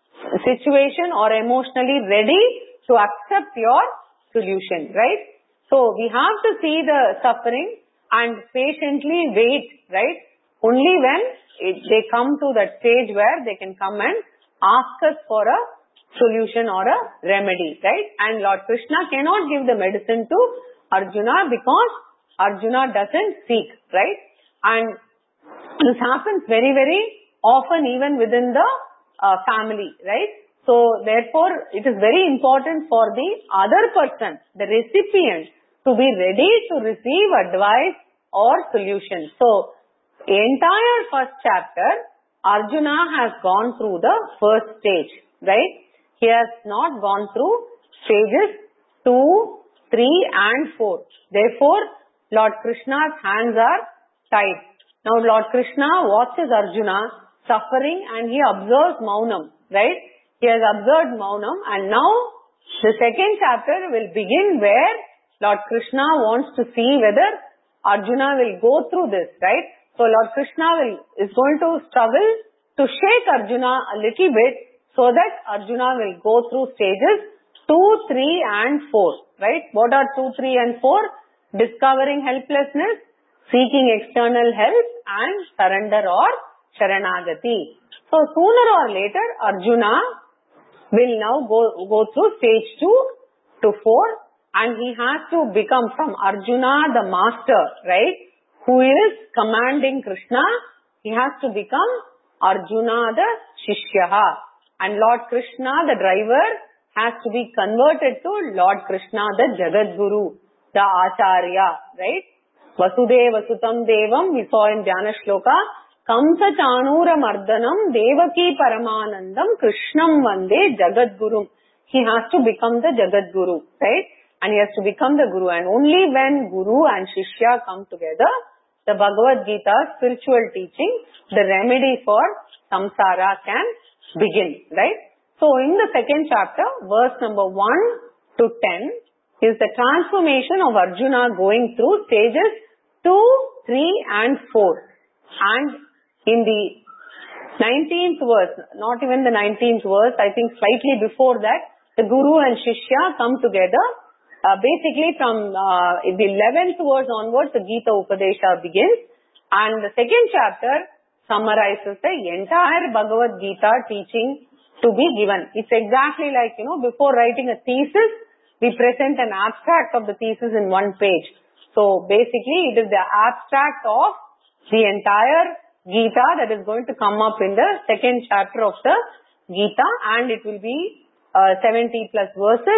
situation or emotionally ready to accept your solution, right? So we have to see the suffering and patiently wait, right? Only when it, they come to that stage where they can come and ask us for a solution or a remedy, right? And Lord Krishna cannot give the medicine to Arjuna because Arjuna doesn't seek, right? And this happens very, very often even within the uh, family, right? So therefore, it is very important for the other person, the recipient, to be ready to receive advice or solution. So, entire first chapter, Arjuna has gone through the first stage, right? He has not gone through stages two, three and four. Therefore, Lord Krishna's hands are tied. Now, Lord Krishna watches Arjuna suffering and he observes Maunam, right? He has observed Maunam, and now the second chapter will begin where Lord Krishna wants to see whether Arjuna will go through this, right? So Lord Krishna will, is going to struggle to shake Arjuna a little bit so that Arjuna will go through stages two, three and four, right? What are two, three and four? Discovering helplessness, seeking external help and surrender or Sharanagati. So sooner or later Arjuna will now go, go through stage two to four, and he has to become from Arjuna the master, right? Who is commanding Krishna, he has to become Arjuna the Shishyaha. And Lord Krishna the driver has to be converted to Lord Krishna the Jagadguru, the Acharya, right? Vasudeva Sutam Devam, we saw in Jnana Shloka, Kamsa Chanura Mardanam Devaki Paramanandam Krishnam Vande Jagadgurum. He has to become the Jagadguru, right? And he has to become the Guru. And only when Guru and Shishya come together, the Bhagavad Gita spiritual teaching, the remedy for samsara can begin, right? So in the second chapter, verse number one to ten is the transformation of Arjuna going through stages two, three and four. And in the nineteenth verse, not even the nineteenth verse, I think slightly before that, the Guru and Shishya come together. Uh, basically from uh, the eleventh verse onwards, the Gita Upadesha begins. And the second chapter summarizes the entire Bhagavad Gita teaching to be given. It's exactly like, you know, before writing a thesis, we present an abstract of the thesis in one page. So basically, it is the abstract of the entire Gita that is going to come up in the second chapter of the Gita, and it will be uh, seventy plus verses.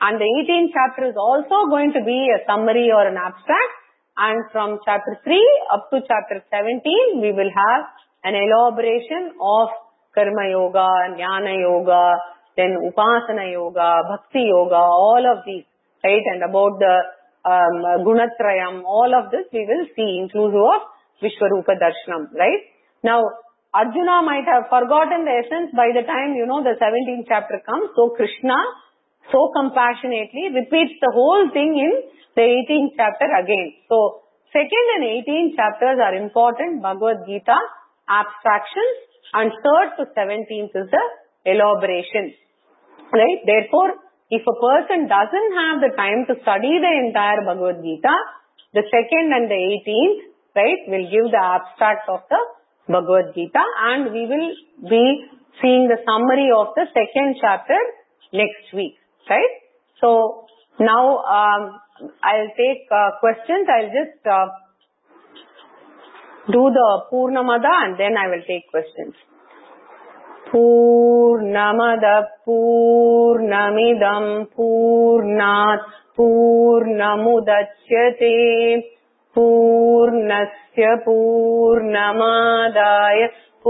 And the eighteenth chapter is also going to be a summary or an abstract. And from chapter three up to chapter seventeen, we will have an elaboration of Karma Yoga, Jnana Yoga, then Upasana Yoga, Bhakti Yoga, all of these, right? And about the um, Gunatrayam, all of this we will see, inclusive of Vishwarupa Darshanam, right? Now, Arjuna might have forgotten the essence by the time, you know, the seventeenth chapter comes. So, Krishna so compassionately repeats the whole thing in the eighteenth chapter again. So, second and eighteenth chapters are important, Bhagavad Gita, abstractions, and third to seventeenth is the elaboration, right? Therefore, if a person doesn't have the time to study the entire Bhagavad Gita, the second and the eighteenth, right, will give the abstract of the Bhagavad Gita, and we will be seeing the summary of the second chapter next week, right? So, now um, I'll take uh, questions. I'll just uh, do the Purnamada and then I will take questions. Purnamada Purnamidam Purnat Purnamudachyate Purnasya Purnamadaya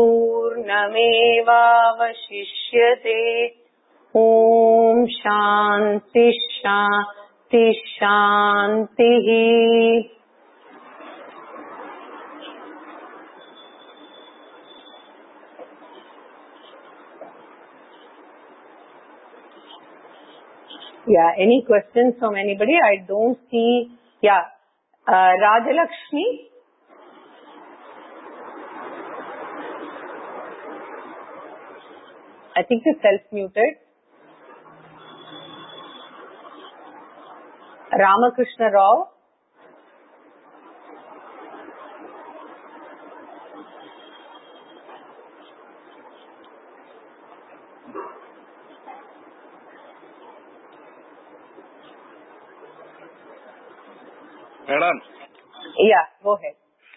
Purnamevavashishyate. Om Shanti Shanti Shanti. Yeah, any questions from anybody? I don't see. Yeah, uh, Rajalakshmi. I think you're self-muted. Ramakrishna Rao. Madam. Yeah, go ahead.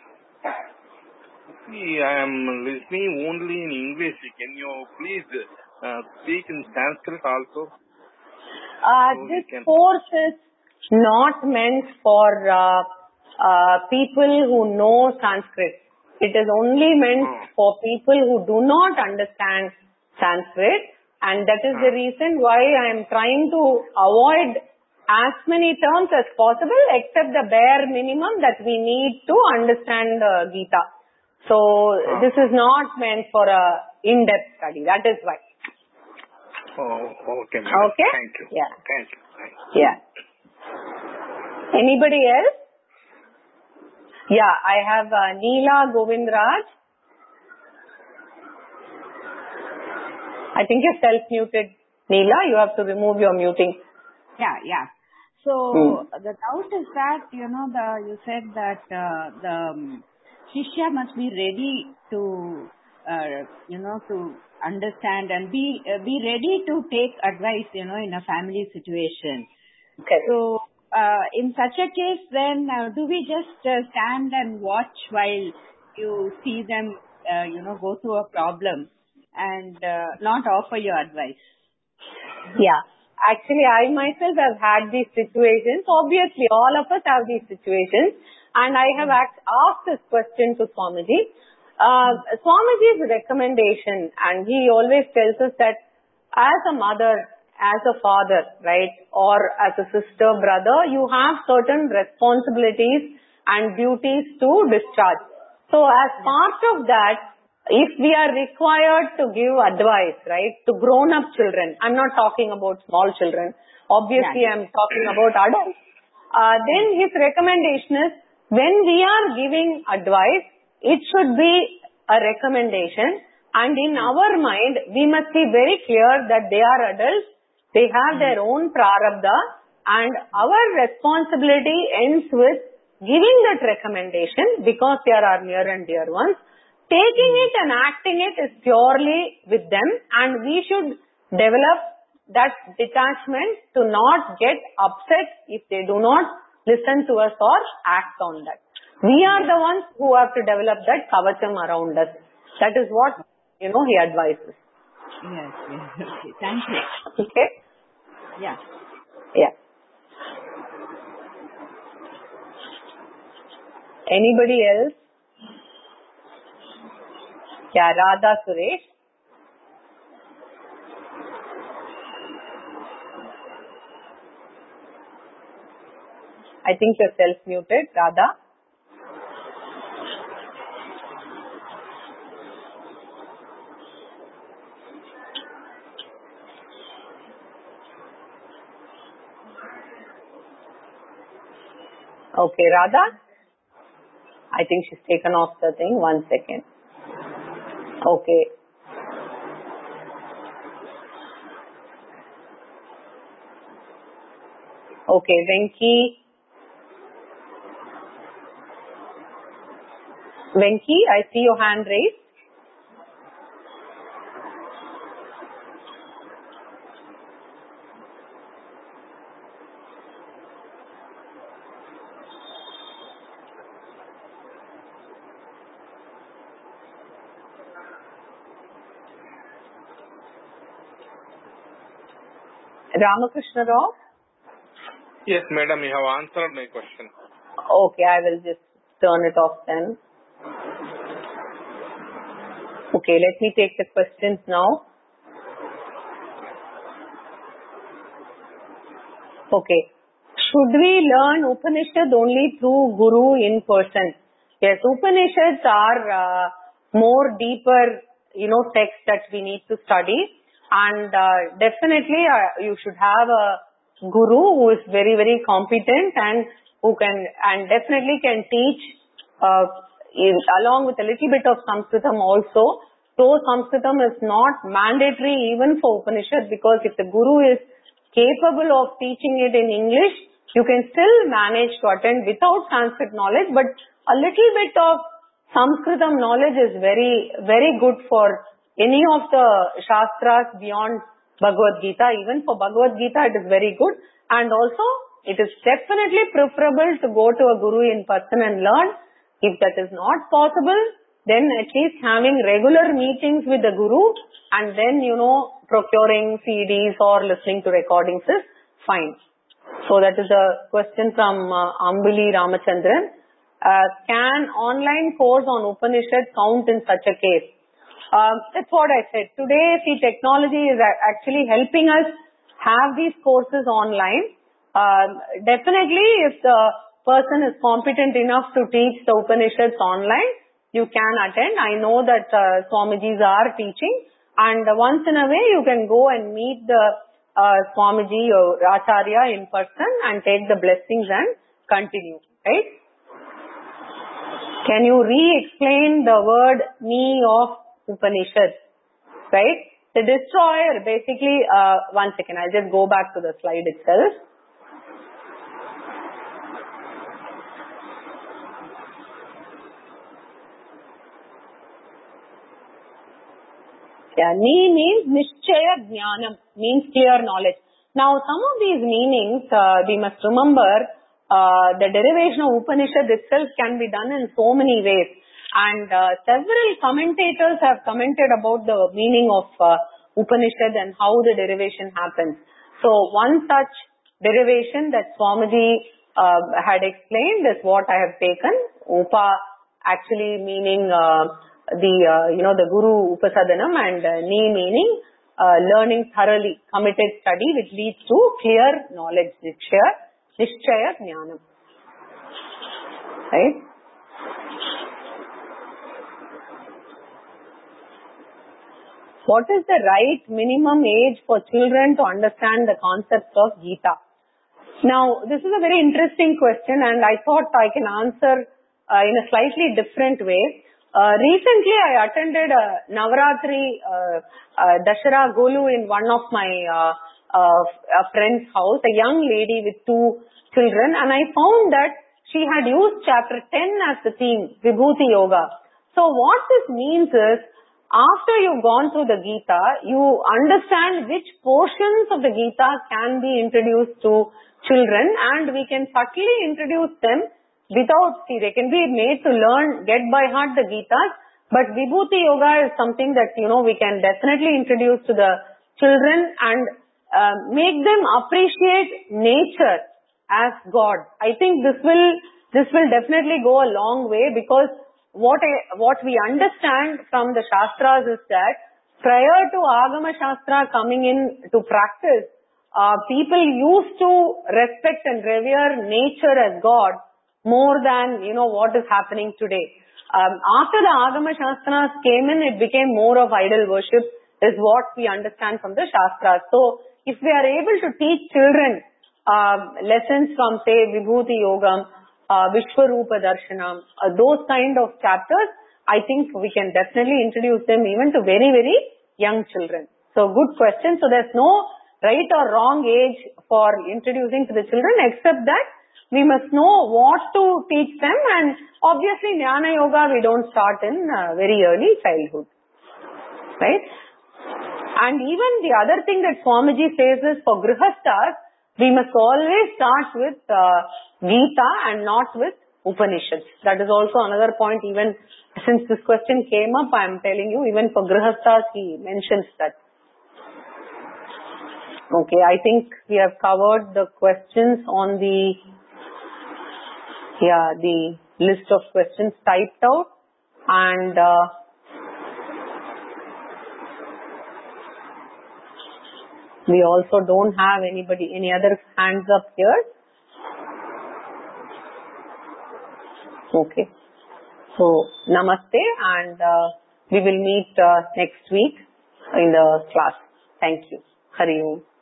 See, I am listening only in English. Can you please uh, speak in Sanskrit also? Uh, so this can... course is not meant for uh, uh, people who know Sanskrit. It is only meant oh. for people who do not understand Sanskrit, and that is oh. the reason why I am trying to avoid as many terms as possible, except the bare minimum that we need to understand uh, Gita. So, oh. this is not meant for a in-depth study. That is why. Oh, okay, madam. Okay? Thank you. Yeah. Thank you. Thank you. Yeah. Anybody else? Yeah, I have uh, Neela Govindraj. I think you're self-muted. Neela, you have to remove your muting. Yeah, yeah. So, mm. the doubt is that, you know, the you said that uh, the um, Shishya must be ready to, uh, you know, to understand and be uh, be ready to take advice, you know, in a family situation. Okay. So, uh, in such a case, then, uh, do we just uh, stand and watch while you see them, uh, you know, go through a problem and uh, not offer your advice? Yeah. Actually, I myself have had these situations. Obviously, all of us have these situations. And I have asked, asked this question to Swamiji. Uh, Swamiji's recommendation, and he always tells us that as a mother, as a father, right, or as a sister, brother, you have certain responsibilities and duties to discharge. So, as part of that, if we are required to give advice, right, to grown-up children, I'm not talking about small children, obviously I'm talking about adults, uh, then his recommendation is, when we are giving advice, it should be a recommendation, and in our mind, we must be very clear that they are adults, they have their own prarabdha, and our responsibility ends with giving that recommendation because they are our near and dear ones. Taking it and acting it is purely with them, and we should develop that detachment to not get upset if they do not listen to us or act on that. We are the ones who have to develop that kavacham around us. That is what, you know, he advises. Yes, yes. Okay. Thank you. Okay. Yeah. Yeah. Anybody else? Yeah, Radha Suresh. I think you're self-muted, Radha. Okay, Radha. I think she's taken off the thing. One second. Okay. Okay, Venki. Venki, I see your hand raised. Ramakrishna Rao? Yes, madam, you have answered my question. Okay, I will just turn it off then. Okay, let me take the questions now. Okay. Should we learn Upanishad only through Guru in person? Yes, Upanishads are uh, more deeper, you know, texts that we need to study. And uh, definitely uh, you should have a Guru who is very, very competent and who can, and definitely can teach uh, in, along with a little bit of Sanskritam also. So Sanskritam is not mandatory even for Upanishad, because if the Guru is capable of teaching it in English, you can still manage to attend without Sanskrit knowledge, but a little bit of Sanskritam knowledge is very, very good for any of the Shastras beyond Bhagavad Gita. Even for Bhagavad Gita, it is very good. And also, it is definitely preferable to go to a Guru in person and learn. If that is not possible, then at least having regular meetings with the Guru and then, you know, procuring C Ds or listening to recordings is fine. So that is a question from uh, Ambili Ramachandran. Uh, can online course on Upanishad count in such a case? Uh, that's what I said. Today, see, technology is actually helping us have these courses online. Uh, definitely, if the person is competent enough to teach the Upanishads online, you can attend. I know that uh, Swamijis are teaching, and uh, once in a way you can go and meet the uh, Swamiji or Acharya in person and take the blessings and continue, right? Can you re-explain the word me of Upanishad, right? The destroyer, basically, uh, one second, I'll just go back to the slide itself. Yeah, Ni means Nishchaya Jnanam, means clear knowledge. Now, some of these meanings, uh, we must remember, uh, the derivation of Upanishad itself can be done in so many ways. And uh, several commentators have commented about the meaning of uh, Upanishad and how the derivation happens. So, one such derivation that Swamiji uh, had explained is what I have taken. Upa actually meaning uh, the, uh, you know, the Guru Upasadanam, and uh, Ni meaning uh, learning thoroughly, committed study, which leads to clear knowledge, Nishchaya, Nishchaya Jnanam. Right? What is the right minimum age for children to understand the concepts of Gita? Now, this is a very interesting question, and I thought I can answer uh, in a slightly different way. Uh, recently, I attended a Navaratri uh, uh, Dashara Golu in one of my uh, uh, a friend's house, a young lady with two children, and I found that she had used chapter ten as the theme, Vibhuti Yoga. So what this means is, after you've gone through the Gita, you understand which portions of the Gita can be introduced to children, and we can subtly introduce them without, see, they can be made to learn, get by heart the Gitas, but Vibhuti Yoga is something that, you know, we can definitely introduce to the children, and uh, make them appreciate nature as God. I think this will this will definitely go a long way, because what I, what we understand from the Shastras is that prior to Agama Shastra coming in to practice, uh, people used to respect and revere nature as God more than, you know, what is happening today. Um, after the Agama Shastras came in, it became more of idol worship, is what we understand from the Shastras. So, if we are able to teach children uh, lessons from, say, Vibhuti Yogam, uh, Vishwarupa Darshanam, uh, those kind of chapters, I think we can definitely introduce them even to very, very young children. So, good question. So, there's no right or wrong age for introducing to the children, except that we must know what to teach them, and obviously Jnana Yoga we don't start in uh, very early childhood, right? And even the other thing that Swamiji says is, for Grihasthas, we must always start with uh, Gita and not with Upanishads. That is also another point. Even since this question came up, I am telling you, even for Grihasthas he mentions that. Okay, I think we have covered the questions on the, yeah, the list of questions typed out, and uh, we also don't have anybody, any other hands up here. Okay, so namaste, and uh, we will meet uh, next week in the class. Thank you. Hari Om.